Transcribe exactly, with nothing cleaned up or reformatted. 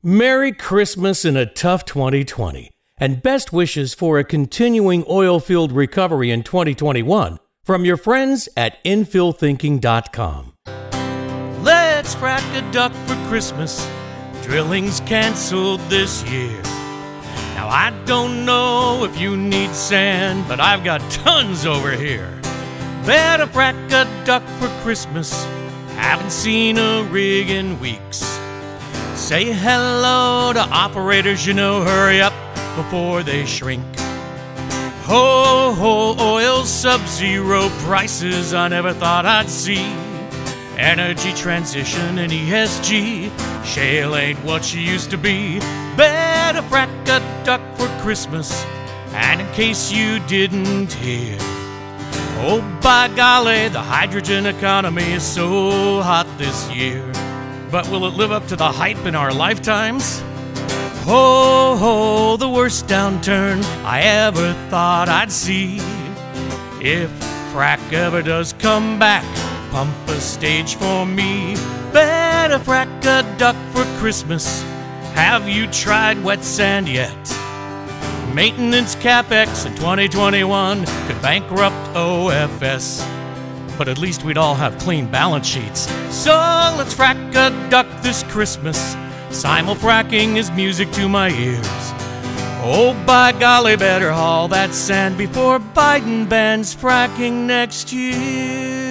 Merry Christmas and a tough twenty twenty, and best wishes for a continuing oil-field recovery in twenty twenty-one from your friends at infill thinking dot com. Let's frack a duck for Christmas. Drilling's canceled this year. Now I don't know if you need sand, but I've got tons over here. Better frack a duck for Christmas. Haven't seen a rig in weeks. Say hello to operators you know, hurry up before they shrink. Ho, ho, oil sub-zero prices I never thought I'd see. Energy transition and E S G, shale ain't what she used to be. Better frack a duck for Christmas, and in case you didn't hear, oh by golly, the hydrogen economy is so hot this year. But will it live up to the hype in our lifetimes? Ho, ho, the worst downturn I ever thought I'd see. If frack ever does come back, pump a stage for me. Better frack a duck for Christmas. Have you tried wet sand yet? Maintenance capex in twenty twenty-one could bankrupt O F S. But at least we'd all have clean balance sheets. So let's frack a duck this Christmas. Simul-fracking is music to my ears. Oh, by golly, better haul that sand before Biden bans fracking next year.